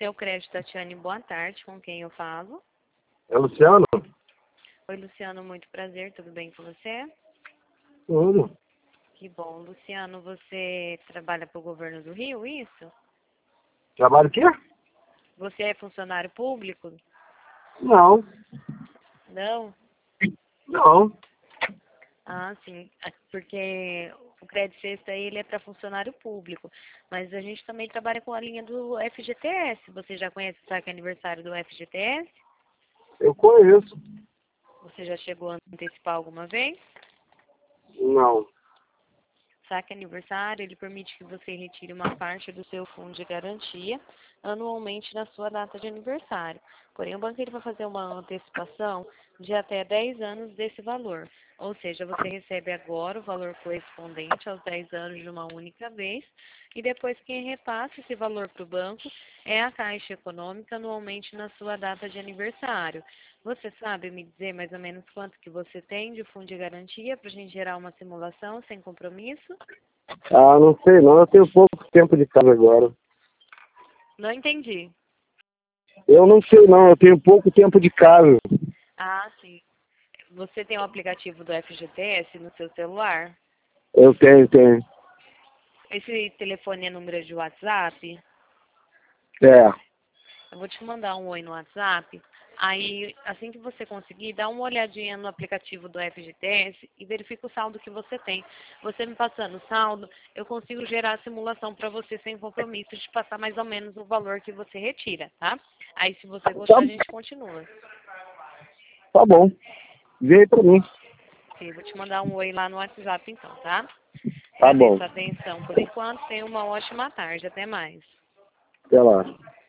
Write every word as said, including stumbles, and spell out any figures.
Seu crédito, Tatiane, boa tarde. Com quem eu falo? É Luciano? Oi, Luciano, muito prazer. Tudo bem com você? Tudo. Que bom. Luciano, você trabalha para o governo do Rio, isso? Trabalho o quê? Você é funcionário público? Não. Não? Não. Ah, sim. É porque o Crédito Sexta ele é para funcionário público. Mas a gente também trabalha com a linha do F G T S. Você já conhece o saque aniversário do F G T S? Eu conheço. Você já chegou a antecipar alguma vez? Não. Saque aniversário, ele permite que você retire uma parte do seu fundo de garantia anualmente na sua data de aniversário. Porém, o banco ele vai fazer uma antecipação de até dez anos desse valor. Ou seja, você recebe agora o valor correspondente aos dez anos de uma única vez e depois quem repassa esse valor para o banco é a Caixa Econômica anualmente na sua data de aniversário. Você sabe me dizer mais ou menos quanto que você tem de fundo de garantia para a gente gerar uma simulação sem compromisso? Ah, não sei não. Eu tenho pouco tempo de casa agora. Não entendi. Eu não sei não. Eu tenho pouco tempo de casa. Ah, sim. Você tem o aplicativo do F G T S no seu celular? Eu tenho, tenho. Esse telefone é número de WhatsApp? É. Eu vou te mandar um oi no WhatsApp. Aí, assim que você conseguir, dá uma olhadinha no aplicativo do F G T S e verifica o saldo que você tem. Você me passando o saldo, eu consigo gerar a simulação para você sem compromisso de passar mais ou menos o valor que você retira, tá? Aí, se você Tá, gostar, a gente continua. tá bom. Vê aí pra mim. Sim, vou te mandar um oi lá no WhatsApp então, tá? Tá bom. Agradeço a atenção por enquanto. Tenha uma ótima tarde. Até mais. Até lá.